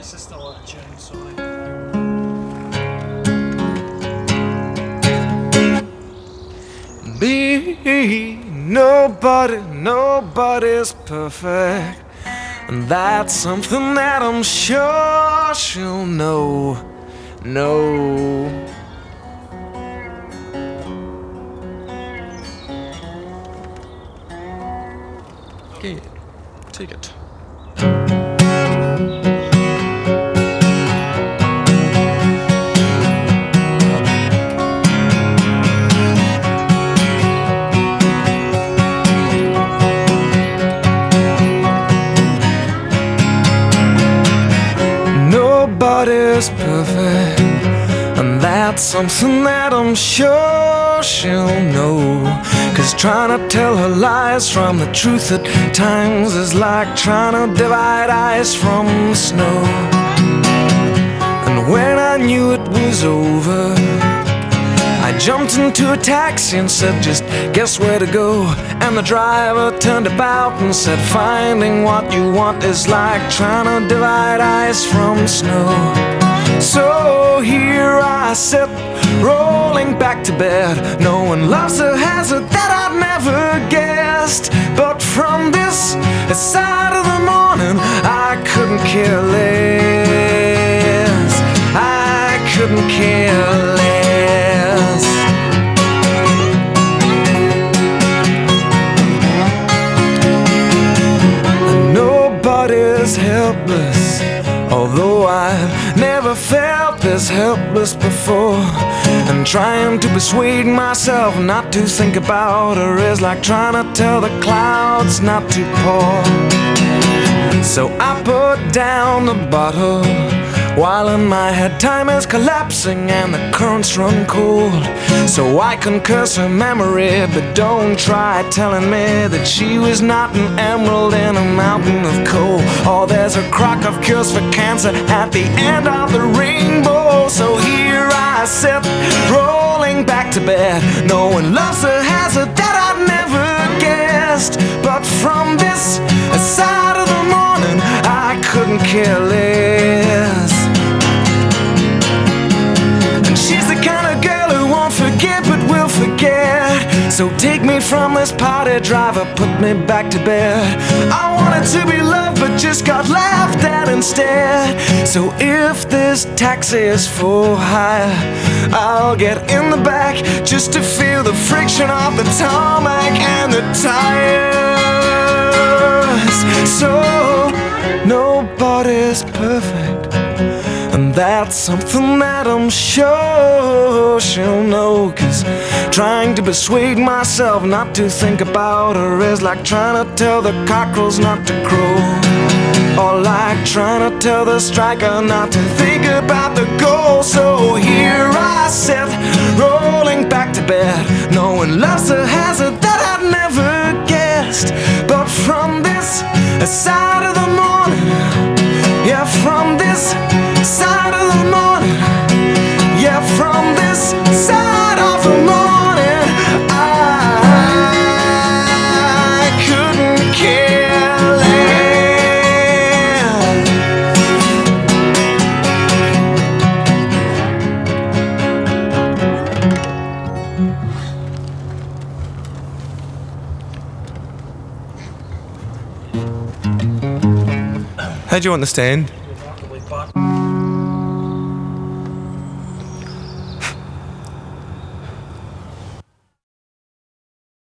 It's just not a tune, sorry. Nobody's perfect, and that's something that I'm sure she'll know. Okay, take it. Nobody's perfect, and that's something that I'm sure she'll know. 'Cause trying to tell her lies from the truth at times is like trying to divide ice from snow. And when I knew it was over, I jumped into a taxi and said, just guess where to go. And the driver turned about and said, finding what you want is like trying to divide ice from snow. So here I sit, rolling back to bed. No one loves a hazard that I'd never guessed. But from this side of the morning, I couldn't care less. I couldn't care less. Nobody's helpless, although I've never felt this helpless before. And trying to persuade myself not to think about her is like trying to tell the clouds not to pour. So I put down the bottle, while in my head time is collapsing and the currents run cold. So I can curse her memory, but don't try telling me that she was not an emerald in a mountain of coal. Or there's a crock of cures for cancer at the end of the rainbow. So here I sit, rolling back to bed. No one loves a hazard that I'd never guessed. But from this side of the morning, I couldn't care less. And she's the kind of girl who won't forget but will forget. So take me from this party, driver, put me back to bed. I wanted to be loved but just got laughed at instead. So if this taxi is for hire, I'll get in the back just to feel the friction of the tarmac and the tires. So nobody's perfect, and that's something that I'm sure she'll know. 'Cause trying to persuade myself not to think about her is like trying to tell the cockerels not to crow. Or like trying to tell the striker not to think about the goal. So here I sit, rolling back to bed. No one loves a hazard that I'd never guessed. But from this side of the morning, yeah, from this side of the morning, yeah, from this side of the morning, I couldn't care less. How do you understand? Remarkably, but